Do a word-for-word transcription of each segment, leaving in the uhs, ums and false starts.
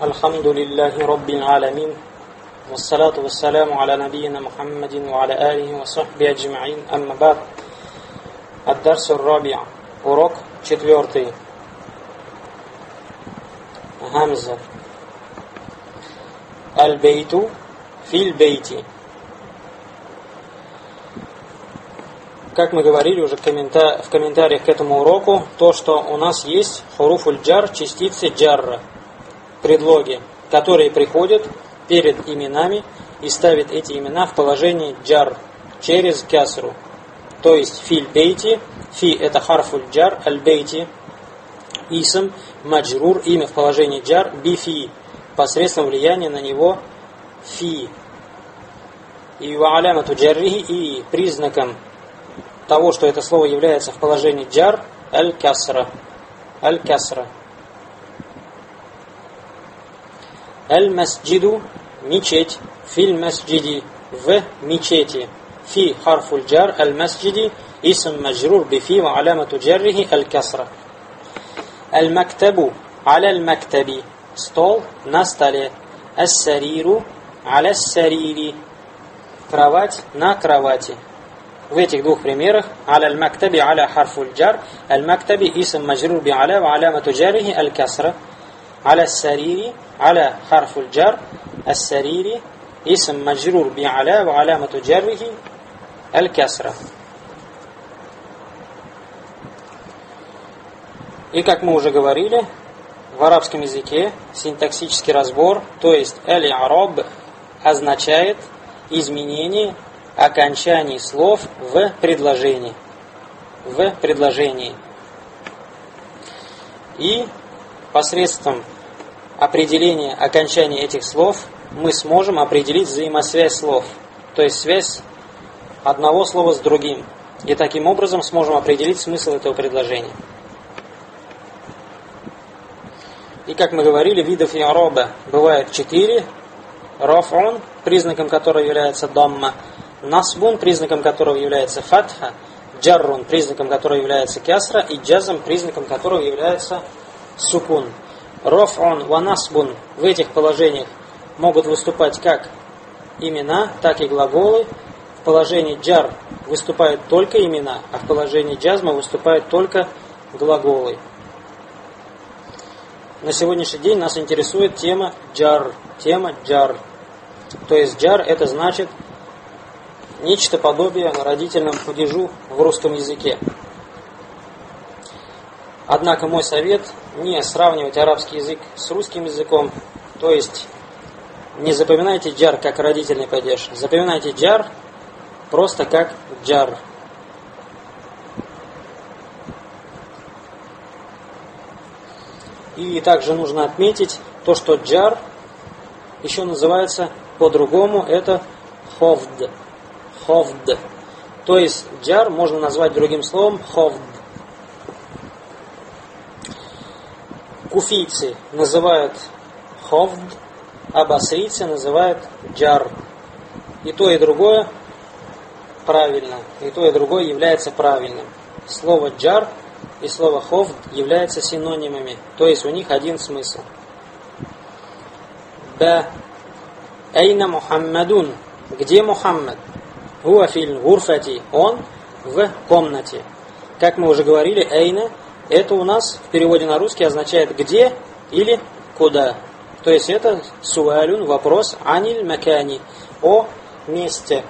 الحمد لله رب العالمين والصلاة والسلام على نبينا محمد وعلى آله وصحبه أجمعين أما بعد. الدرس الرابع. Урок четвертый. Хамза. Аль-бейту филь-бейти. Как мы говорили уже в комментариях к этому уроку, то, что у нас есть хуруфуль-джар, частицы джарра, предлоги, которые приходят перед именами и ставят эти имена в положении джар через кясру. То есть филь-бейти, фи это харфуль-джар, аль-бейти, исм, маджрур, имя в положении джар, бифи, посредством влияния на него фи. И ва алямату джаррихи, и признаком того, что это слово является в положении джар, аль-касра. Аль-касра. Аль-масджиду, мечеть, филь-масджиди, в мечети. Фи харфуль джар, аль-масджиди, исм маджрур бифи ва алямату джаррихи аль-касра. Аль-мактабу, аля-аль-мактаби, стол на столе. Ас-сариру, аля-ас-сарири, кровать на кровати. В этих двух примерах аля аль-мактаби аля харфуль джар, аль-мактаби исм маджрур би аля ва алямату джаррихи аль-касра. Аля ас-сарири аля харфуль джар, ас-сарири исм маджрур би аля ва алямату джаррихи аль-касра. И как мы уже говорили, в арабском языке синтаксический разбор, то есть аль-араб, означает изменение окончаний слов в предложении. В предложении. И посредством определения окончаний этих слов мы сможем определить взаимосвязь слов, то есть связь одного слова с другим. И таким образом сможем определить смысл этого предложения. И как мы говорили, видов и'раба бывает четыре. Раф'ун, признаком которого является дамма. Насбун, признаком которого является фатха. Джаррун, признаком которого является кясра. И джазм, признаком которого является сукун. Раф'ун ва насбун в этих положениях могут выступать как имена, так и глаголы. В положении джар выступают только имена, а в положении джазма выступают только глаголы. На сегодняшний день нас интересует тема джар. Тема джар. То есть джар это значит нечто подобие родительному падежу в русском языке. Однако мой совет не сравнивать арабский язык с русским языком. То есть не запоминайте джар как родительный падеж. Запоминайте джар просто как джар. И также нужно отметить то, что джар еще называется по-другому, это ховд. Ховд. То есть джар можно назвать другим словом ховд. Куфийцы называют ховд, а басрийцы называют джар. И то, и другое правильно. И то, и другое является правильным. Слово джар и слово ховд являются синонимами, то есть у них один смысл. Б. Айна Мухаммадун. Где Мухаммад? Хуа филь гурфати. Он в комнате. Как мы уже говорили, айна это у нас в переводе на русский означает где или куда. То есть это суалюн, вопрос, аниль макани, о месте.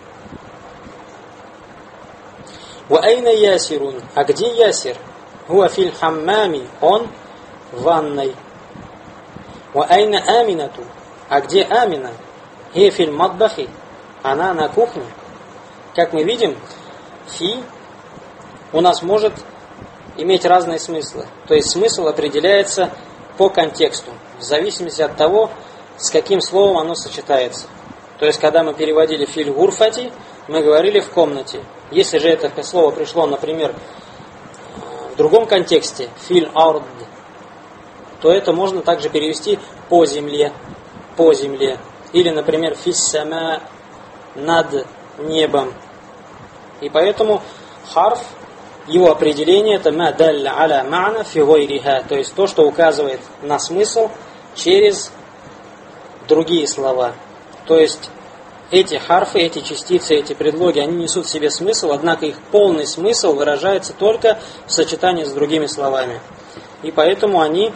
Ва айна ясирун. А где Ясир? Хуа филь хаммами. Он в ванной. Ва айна аминату. А где Амина? Хе филь мадбахи. Она на кухне. Как мы видим, фи у нас может иметь разные смыслы. То есть смысл определяется по контексту, в зависимости от того, с каким словом оно сочетается. То есть, когда мы переводили филь гурфати, мы говорили в комнате. Если же это слово пришло, например, в другом контексте, филь ард, то это можно также перевести по земле, по земле. Или, например, фиссама, над небом. И поэтому харф, его определение это ма далля аля ма'на фи гайриха, то есть то, что указывает на смысл, через другие слова. То есть эти харфы, эти частицы, эти предлоги, они несут в себе смысл, однако их полный смысл выражается только в сочетании с другими словами. И поэтому они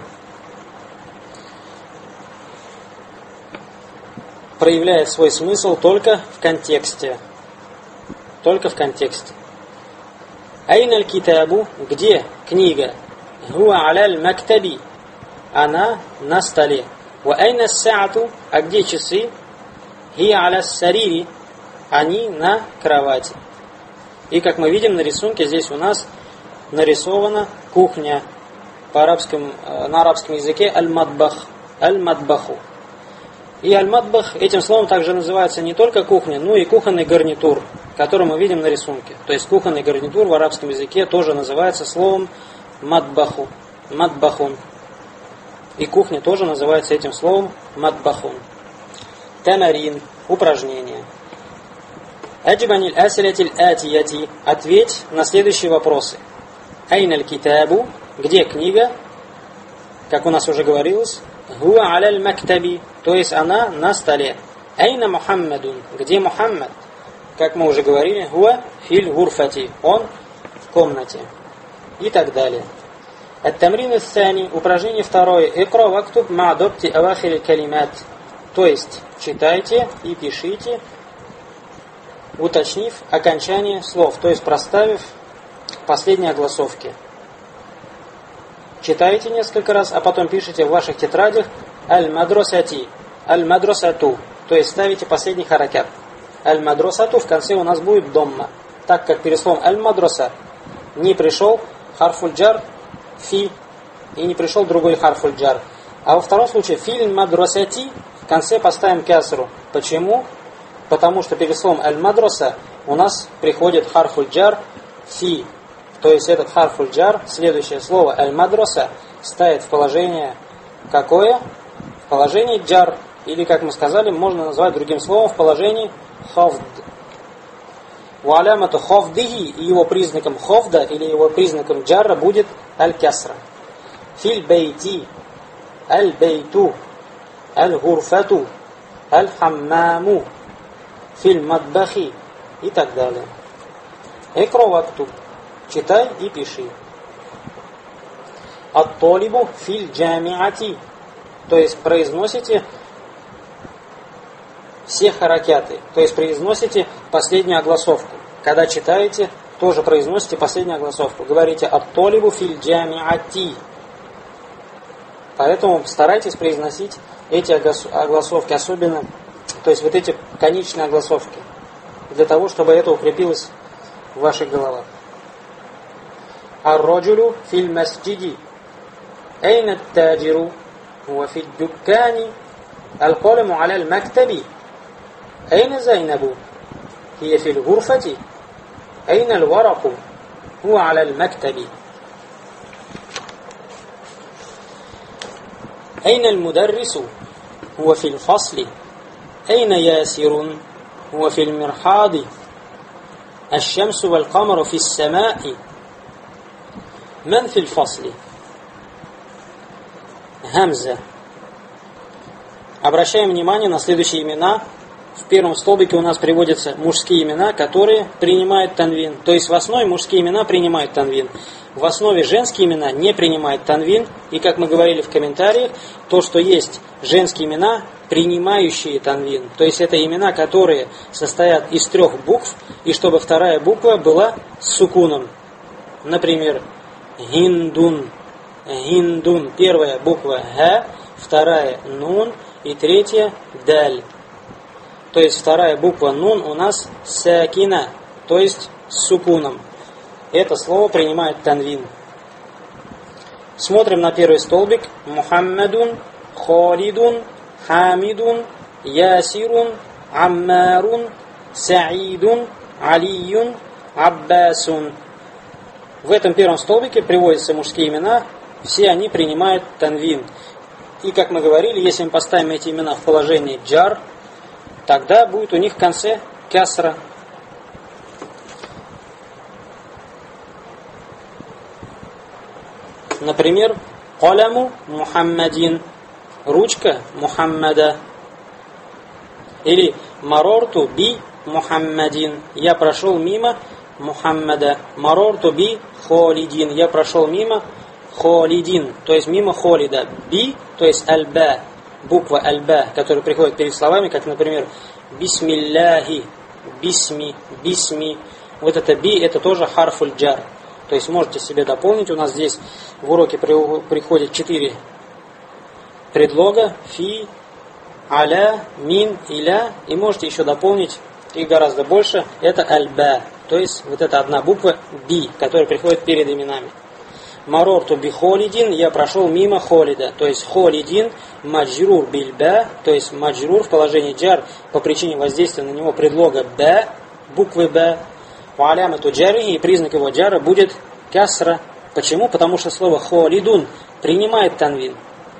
проявляют свой смысл только в контексте. Только в контексте. Айна аль-китабу, где книга? Хуа аля аль-мактаби, она на столе. Ва айна ас-саату, а где часы? Хия аля ас-сарири, они на кровати. И как мы видим на рисунке, здесь у нас нарисована кухня по арабскому, на арабском языке аль-мадбах, аль-мадбаху. И аль-мадбах этим словом также называется не только кухня, но и кухонный гарнитур, который мы видим на рисунке. То есть кухонный гарнитур в арабском языке тоже называется словом мадбаху, мадбахун. И кухня тоже называется этим словом мадбахун. Тамарин, упражнение. Аджибаниль асилятиль атияти, ответь на следующие вопросы. Айналь китабу, где книга? Как у нас уже говорилось, хуа аляль мактаби, то есть она на столе. Айна Мухаммадун, где Мухаммад? Как мы уже говорили, хуа филь гурфати, он в комнате. И так далее. Ат-тамрин ас-сани, упражнение второе. Икра вактуб ма дабти авахир калимат. То есть читайте и пишите, уточнив окончание слов, то есть проставив последние огласовки. Читайте несколько раз, а потом пишите в ваших тетрадях аль-мадросати, аль-мадросату, то есть ставите последний харакят. Аль-мадросату в конце у нас будет домма, так как перед словом аль-мадроса не пришел харфуль-джар фи и не пришел другой харфуль-джар. А во втором случае филь-мадросати в конце поставим кясру. Почему? Потому что перед словом аль-мадроса у нас приходит харфуль-джар фи. То есть этот харфуль-джар, следующее слово аль-мадроса, ставит в положение какое? В положении джар. Или, как мы сказали, можно назвать другим словом в положении хофд. У алямату хофдихи, и его признаком хофда или его признаком джарра будет аль-кясра. Филь бейти, аль-бейту, аль-гурфату, аль-хаммаму, филь мадбахи и так далее. Икра вактуб, читай и пиши. Ат-толибу филь джамиати, то есть произносите все харакяты, то есть произносите последнюю огласовку. Когда читаете, тоже произносите последнюю огласовку. Говорите ат-толибу филь джамиати. Поэтому старайтесь произносить эти огласовки, особенно, то есть вот эти конечные огласовки, для того, чтобы это укрепилось в ваших головах. Ар-роджулю филь масджиди, эйна таджиру, хуа фи дуккани, аль-колему аля аль-мактаби, эйна зайнабу, хия фи л-гурфати, эйна аль-вараку, хуа аля аль-мактаби. أين المدرس هو في الفصل أين ياسر هو في المرحاض الشمس والقمر في السماء من في الفصل همزة. Обращаем внимание на следующие имена. В первом столбике у нас приводятся мужские имена, которые принимают танвин. То есть в основе мужские имена принимают танвин. В основе женские имена не принимают танвин. И как мы говорили в комментариях, то, что есть женские имена, принимающие танвин. То есть это имена, которые состоят из трех букв, и чтобы вторая буква была с сукуном. Например, Гиндун. Гиндун. Первая буква Х, вторая Нун и третья Даль. То есть вторая буква Нун у нас сакина, то есть с сукуном. Это слово принимает танвин. Смотрим на первый столбик. Мухаммадун, Халидун, Хамидун, Ясирун, Аммарун, Саидун, Алиюн, Аббасун. В этом первом столбике приводятся мужские имена. Все они принимают танвин. И как мы говорили, если мы поставим эти имена в положении джар, тогда будет у них в конце кясра. Например, Каляму Мухаммадин. ручка Мухаммада. Или марорту би Мухаммадин, я прошел мимо Мухаммада. Марорту би Холидин, я прошел мимо Холидин, то есть мимо Холида. Би, то есть аль-ба, буква аль-ба, которая приходит перед словами, как, например, бисмилляхи, бисми, бисми. Вот это би, это тоже харфуль джар. То есть можете себе дополнить. У нас здесь в уроке приходит четыре предлога: фи, аля, мин, иля. И можете еще дополнить их гораздо больше. Это аль-ба, то есть вот эта одна буква би, которая приходит перед именами. Марорту би холидин, я прошел мимо холида. То есть холидин маджрур бильба, то есть маджрур в положении джар по причине воздействия на него предлога ба, буквы ба. Ва алямату джарихи, и признак его джара будет касра. Почему? Потому что слово холидун принимает танвин.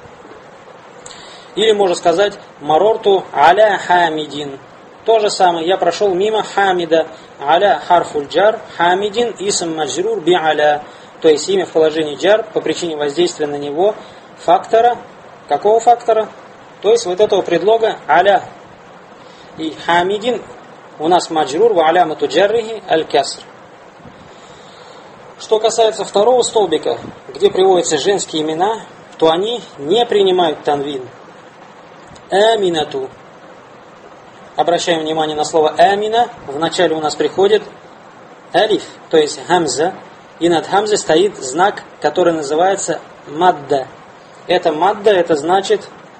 Или можно сказать марорту аля хамидин. То же самое, я прошел мимо хамида. Аля харфуль джар, хамидин исм маджрур би аля. То есть имя в положении джар по причине воздействия на него фактора. Какого фактора? То есть вот этого предлога аля. И хамидин у нас маджрур ва алямату джаррихи аль-каср. Что касается второго столбика, где приводятся женские имена, то они не принимают танвин. Аминату. Обращаем внимание на слово амина. Вначале у нас приходит алиф, то есть хамза. И над хамзой стоит знак, который называется мадда. Это мадда, это значит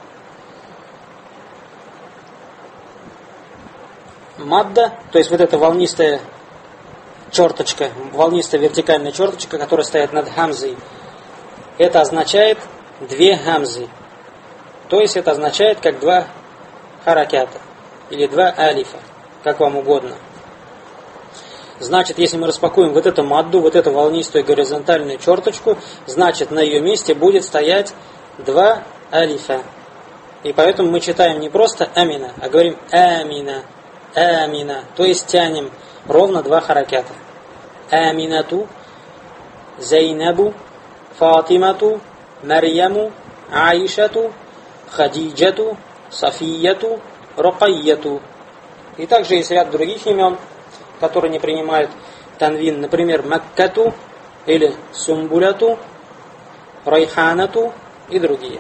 мадда, то есть вот эта волнистая черточка, волнистая вертикальная черточка, которая стоит над хамзой. Это означает две хамзы. То есть это означает как два харакята или два алифа, как вам угодно. Значит, если мы распакуем вот эту мадду, вот эту волнистую горизонтальную черточку, значит, на ее месте будет стоять два алифа. И поэтому мы читаем не просто амина, а говорим амина, амина. То есть тянем ровно два харакята. Аминату, Зайнабу, Фатимату, Марьяму, Аишату, Хадиджату, Софияту, Рукайяту. И также есть ряд других имен, которые не принимают танвин. Например, Маккату или Сумбуляту, Райханату и другие.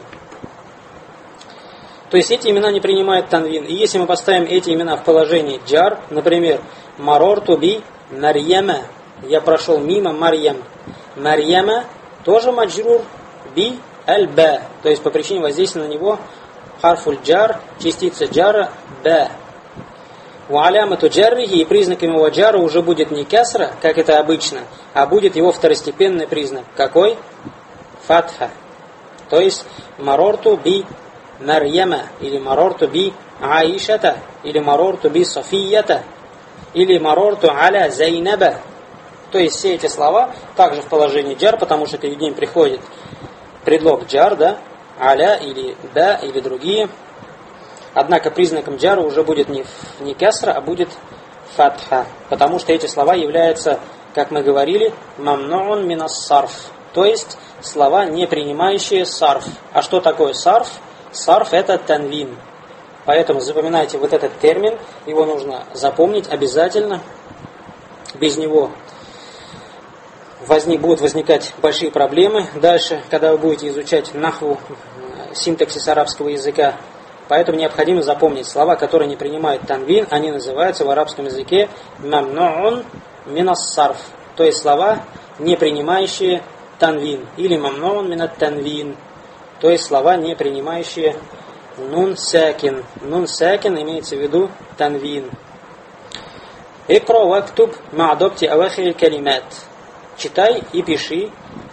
То есть эти имена не принимают танвин. И если мы поставим эти имена в положении джар, например, Марорту би Марьяма, я прошел мимо Марьям. Марьяма тоже маджрур би аль-ба, то есть по причине воздействия на него харфуль джар, частица джара ба. У алямату джаррихи, и признаком его джара уже будет не касра, как это обычно, а будет его второстепенный признак. Какой? Фатха. То есть марорту би Марьяма, или марорту би Аишата, или марорту би Софията, или марорту аля Зайнаба. То есть все эти слова также в положении джар, потому что перед ним приходит предлог джар, да, аля или да, или другие. Однако признаком джара уже будет не, не касра, а будет фатха, потому что эти слова являются, как мы говорили, мамнуун минас сарф, то есть слова, не принимающие сарф. А что такое сарф? Сарф это танвин. Поэтому запоминайте вот этот термин, его нужно запомнить обязательно. Без него возник, будут возникать большие проблемы дальше, когда вы будете изучать нахву, синтаксис арабского языка. Поэтому необходимо запомнить слова, которые не принимают танвин, они называются в арабском языке мамнуун минас сарф, то есть слова, не принимающие танвин, или мамнуун минат танвин, то есть слова, не принимающие нун сакин. Нун сакин имеется в виду танвин. Икра вактуб ма'адобти авахири калимат. Читай и пиши,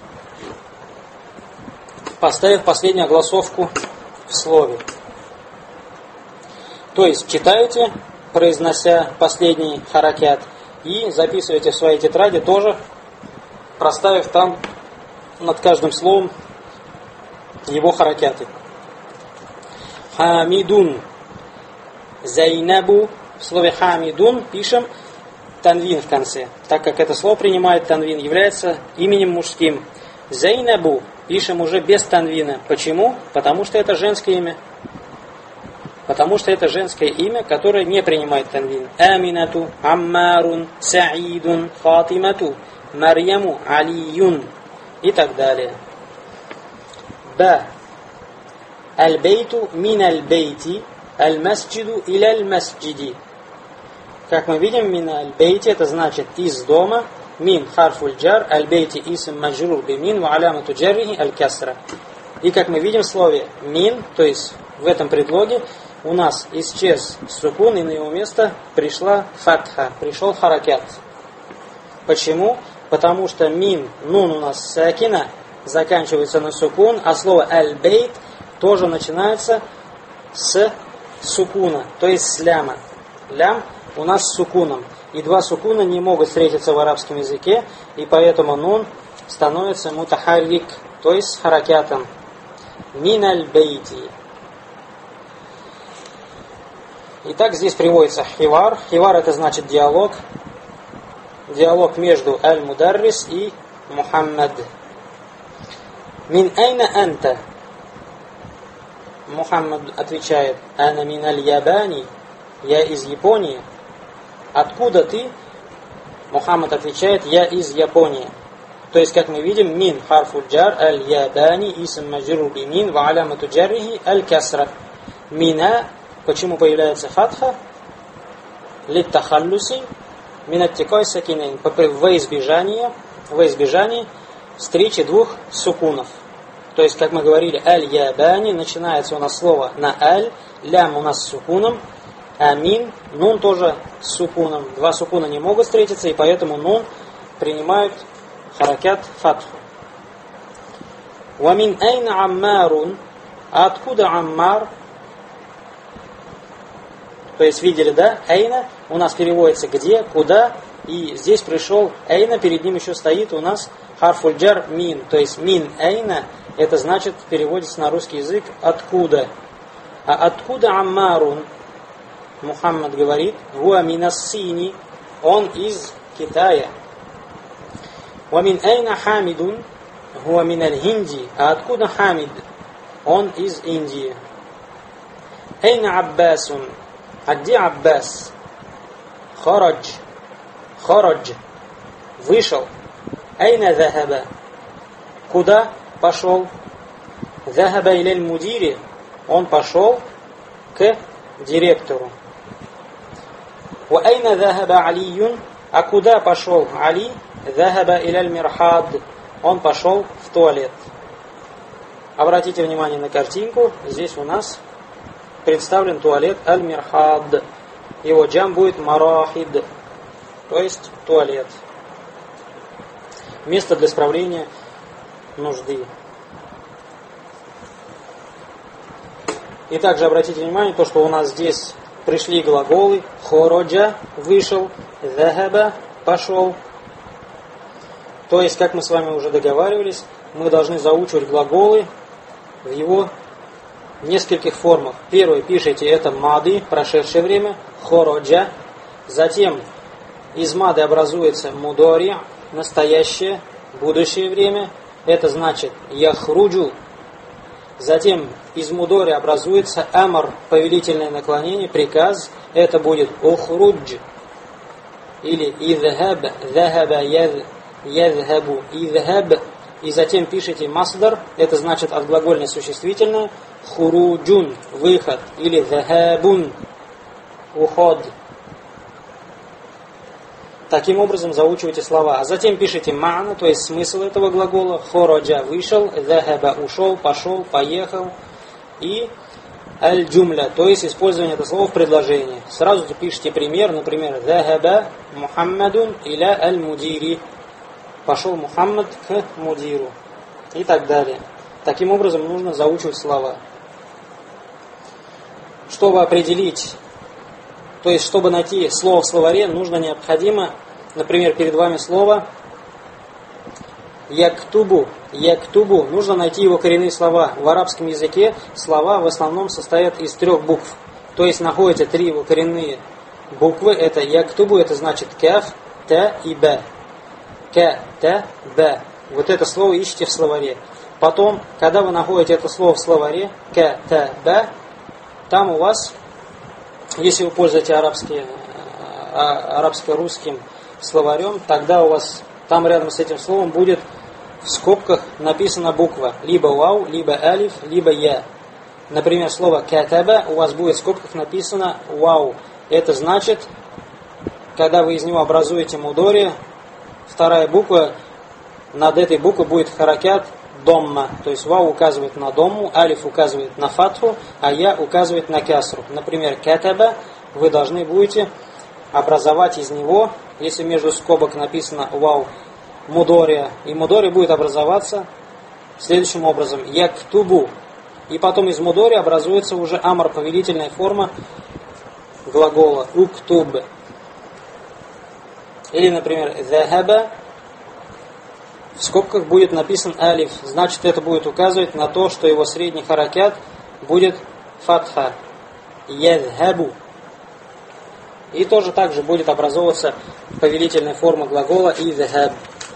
поставив последнюю огласовку в слове. То есть читаете, произнося последний харакят, и записываете в своей тетради тоже, проставив там над каждым словом его харакяты. Хамидун, Зайнабу. В слове хамидун пишем танвин в конце, так как это слово принимает танвин, является именем мужским. Зайнабу пишем уже без танвина. Почему? Потому что это женское имя. Потому что это женское имя, которое не принимает танвин. Аминату, Аммарун, Саидун, Фатимату, Марьяму, Алиюн и так далее. Ба. Аль-бейту мин аль-бейти, аль-масджиду иля аль-масджиди. Как мы видим, мин аль-бейти это значит из дома, мин харфуль джар, аль-бейти исм маджрур бимин, ва алямату джаррихи аль-касра. И как мы видим в слове мин, то есть в этом предлоге, у нас исчез сукун, и на его место пришла фатха, пришел харакят. Почему? Потому что мин, нун у нас сакина, заканчивается на сукун, а слово аль-бейт тоже начинается с сукуна, то есть с ляма. Лям у нас с сукуном. И два сукуна не могут встретиться в арабском языке, и поэтому нун становится мутахаррик, то есть с харакятом. Мин аль-бейти. Итак, здесь приводится хивар. Хивар это значит диалог. Диалог между аль-мударрис и Мухаммад. Мин айна анта? Мухаммад отвечает: ана мин аль-ябани. Я из Японии. Откуда ты? Мухаммад отвечает: я из Японии. То есть, как мы видим, мин харфу джар аль-ябани исм маджрур би мин ва алямату джаррихи аль-касра. Мина. Почему появляется фатха? Литтахаллуси мин аттикой сакинейн. Во избежание, во избежание встречи двух сукунов. То есть, как мы говорили, аль-ябани, начинается у нас слово на аль, лям у нас с сукуном, а мин, нун тоже с сукуном. Два сукуна не могут встретиться, и поэтому нун принимают харакят фатху. Ва мин айна аммарун? А откуда аммар? То есть, видели, да? Айна у нас переводится где, куда, и здесь пришел айна, перед ним еще стоит у нас харфуль джар мин. То есть, мин айна, это значит, переводится на русский язык откуда. А откуда аммарун? Мухаммад говорит: «Хуа минассини», он из Китая. «Ва мин айна хамидун?» «Хуа мин аль-хинди». А откуда Хамид? Он из Индии. «Айна Аббасун?» А где Аббас? «Харадж». «Харадж» вышел. «Айна захаба?» Куда пошел? «Захаба иляль мудири». Он пошел к директору. «Ва айна захаба Алиюн?» А куда пошел Али? «Захаба иляль мирхад». Он пошел в туалет. Обратите внимание на картинку. Здесь у нас представлен туалет аль-мирхад. Его джам будет марахид, то есть туалет. Место для справления нужды. И также обратите внимание, то, что у нас здесь пришли глаголы. Хороджа вышел, захаба пошел. То есть, как мы с вами уже договаривались, мы должны заучивать глаголы в его нескольких формах. Первое пишите, это мады, прошедшее время, хороджа. Затем из мады образуется мудори, настоящее, будущее время. Это значит яхруджу. Затем из мудори образуется амар, повелительное наклонение, приказ. Это будет ухрудж. Или идхаб, захаба, ядхабу, идхаб. И затем пишите масдар, это значит отглагольное существительное, хуруджун, выход, или захабун, уход. Таким образом заучивайте слова. А затем пишите ма'на, то есть смысл этого глагола. Хороджа вышел, захаба ушел, пошел, поехал. И аль-джумля, то есть использование этого слова в предложении. Сразу пишите пример, например, захаба Мухаммадун иля аль-мудири. Пошел Мухаммад к мудиру. И так далее. Таким образом нужно заучивать слова. Чтобы определить, то есть чтобы найти слово в словаре, нужно необходимо, например, перед вами слово яктубу. Яктубу. Нужно найти его коренные слова. В арабском языке слова в основном состоят из трех букв. То есть находятся три его коренные буквы. Это яктубу, это значит каф, та и ба. К, та, ба. Вот это слово ищите в словаре. Потом, когда вы находите это слово в словаре, катаба, там у вас, если вы пользуетесь арабским, арабско-русским словарем, тогда у вас там рядом с этим словом будет в скобках написана буква либо вау, либо алиф, либо я. Например, слово катаба у вас будет в скобках написано вау. Это значит, когда вы из него образуете мудори, вторая буква, над этой буквой будет харакят домма. То есть вау указывает на домму, алиф указывает на фатху, а я указывает на кясру. Например, катаба вы должны будете образовать из него, если между скобок написано вау, мудория, и мудори будет образоваться следующим образом: яктубу. И потом из мудори образуется уже амар, повелительная форма глагола уктуб. Или, например, захаба, в скобках будет написан алиф, значит, это будет указывать на то, что его средний харакят будет фатха. Ядхабу. И тоже также будет образовываться повелительная форма глагола идхаб.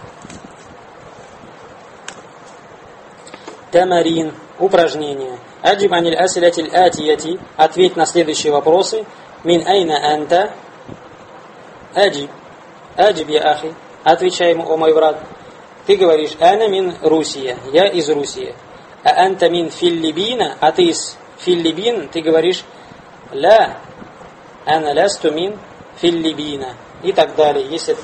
Тамарин. Упражнение. Аджиб аниль асилятиль атияти. Ответь на следующие вопросы. Мин айна анта. Аджиб. Аджиб я ахи. Отвечай ему, о мой брат. Ты говоришь, ана мин Русия. Я из Руси. А анта мин Филиппина. А ты из Филиппин. Ты говоришь, ла. Ана лясту мин Филиппина. И так далее. Если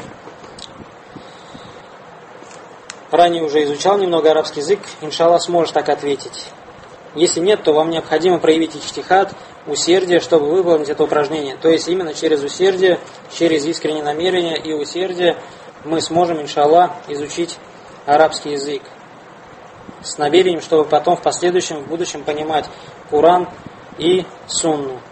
ранее уже изучал немного арабский язык, иншаллах сможешь так ответить. Если нет, то вам необходимо проявить иджтихад, усердие, чтобы выполнить это упражнение. То есть именно через усердие, через искреннее намерение и усердие мы сможем, иншаллах, изучить арабский язык. С намерением, чтобы потом в последующем, в будущем понимать Коран и Сунну.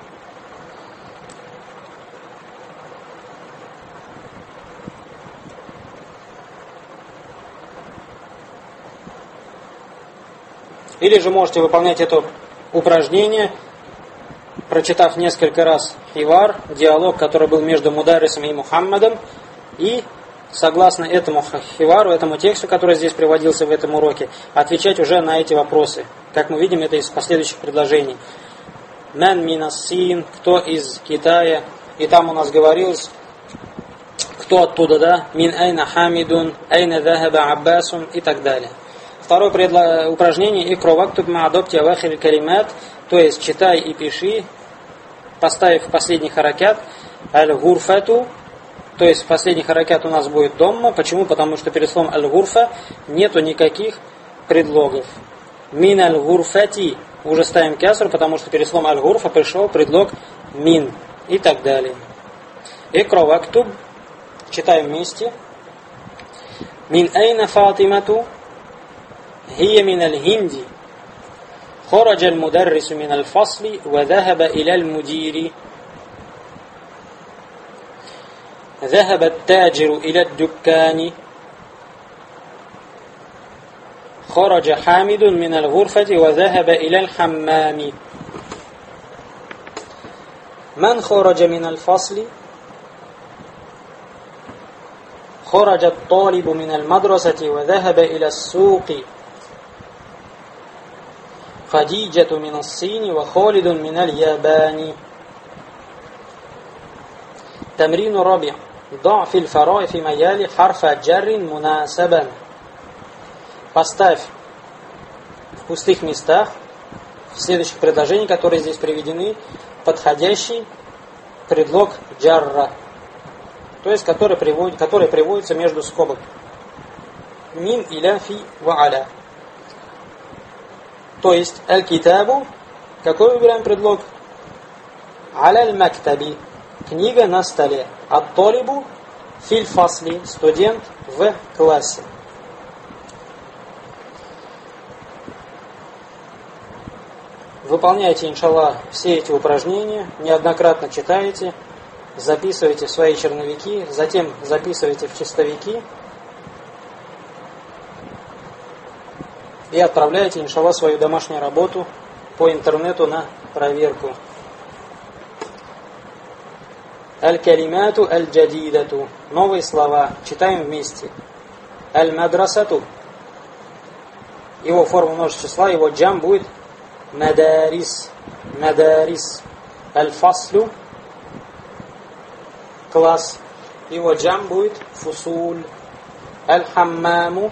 Или же можете выполнять это упражнение, прочитав несколько раз хивар, диалог, который был между Мударисом и Мухаммадом, и, согласно этому хивару, этому тексту, который здесь приводился в этом уроке, отвечать уже на эти вопросы. Как мы видим, это из последующих предложений. Ман минассин, кто из Китая, и там у нас говорилось, кто оттуда, да, мин айна хамидун, айна захаба аббасун и так далее. Второе предло... упражнение икровактуб маадопти авахир калимат, то есть читай и пиши, поставив последний харакят аль-гурфату, то есть последний харакят у нас будет домма. Почему? Потому что перед словом аль-гурфа нету никаких предлогов. Мин аль-гурфати уже ставим кясру, потому что перед словом аль-гурфа пришел предлог мин и так далее. Икровактуб, читаем вместе. Мин айна фатимату هي من الهند خرج المدرس من الفصل وذهب إلى المدير ذهب التاجر إلى الدكان خرج حامد من الغرفة وذهب إلى الحمام من خرج من الفصل خرج الطالب من المدرسة وذهب إلى السوق خديجة من الصين وخالد من اليابان تمرين رابع ضع في الفراء في مجال حرف جر مناسبا. Поставь в пустых местах в следующих предложениях, которые здесь приведены, подходящий предлог джарра, то есть который, приводит, который приводится между скобок. Мин иля фи ва аля. То есть аль-китабу, какой выбираем предлог? Аля-аль-мактаби, книга на столе. Ат-толибу филь фасли, студент в классе. Выполняйте, иншаллах, все эти упражнения, неоднократно читаете, записывайте в свои черновики, затем записывайте в чистовики и отправляйте, иншаллах, свою домашнюю работу по интернету на проверку. Аль-калимату аль-джадидату. Новые слова. Читаем вместе. Аль-мадрасату. его форма множественного числа, его джам будет мадарис. Мадарис. Аль-фаслю. Класс. Его джам будет фусуль. Аль-хаммаму.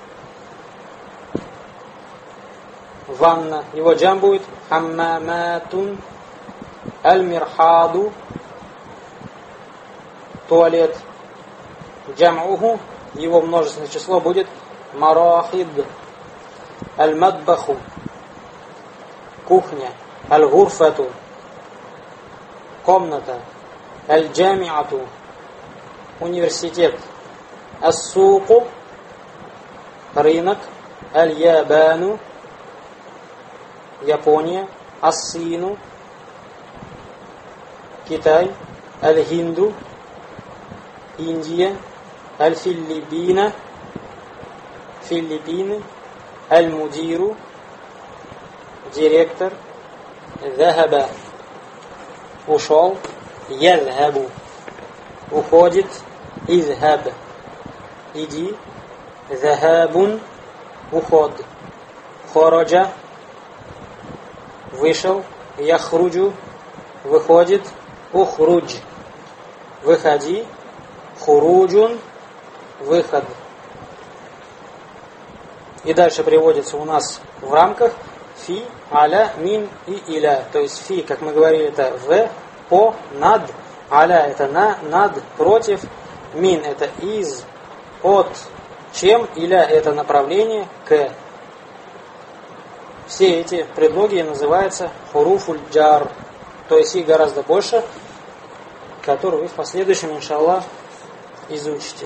Ванна. Его джам будет хаммаматун. Аль-мирхаду. Туалет. Джам'уху. Его множественное число будет марахид. Аль-мадбаху. Кухня. Аль-гурфату. Комната. Аль-джамиату. Университет. Ас-суку. Рынок. Аль-ябану. Япония. Ас-сину. Китай. Аль-хинду. Индия. Аль-филиппина. Филиппины. Аль-мудиру. Директор. Захаба. Ушел. Язхабу. Уходит. Изхаб. Иди. Захабун. Уход. Хороджа. Вышел. Яхруджу. Выходит. Ухрудж. Выходи. Хуруджун. Выход. И дальше приводится у нас в рамках фи, аля, мин и иля. То есть фи, как мы говорили, это в, по, над. Аля это на, над, против. Мин это из, от, чем. Иля это направление к. Все эти предлоги называются хуруфуль джар. То есть их гораздо больше, которые вы в последующем, иншаллах, изучите.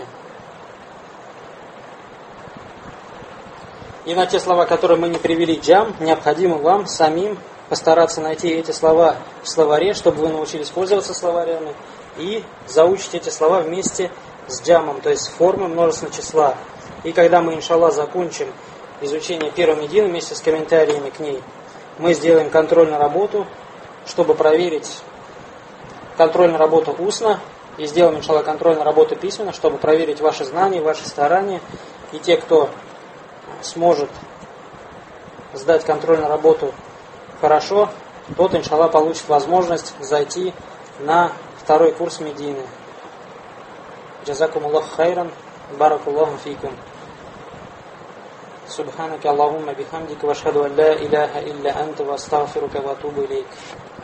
И на те слова, которые мы не привели джам, необходимо вам самим постараться найти эти слова в словаре, чтобы вы научились пользоваться словарями и заучить эти слова вместе с джамом, то есть формой множественного числа. И когда мы, иншаллах, закончим изучение первой медины вместе с комментариями к ней, мы сделаем контрольную работу, чтобы проверить контрольную работу устно, и сделаем, иншаллах, контрольную работу письменно, чтобы проверить ваши знания, ваши старания. И те, кто сможет сдать контрольную работу хорошо, тот, иншаллах, получит возможность зайти на второй курс Медины. Джазакумуллаху хайран, баракуллаху фикум. Субханака Аллахумма бихамдика, ва ашхаду ан ла иляха илля анта, ва астагфирука ва атубу илейк.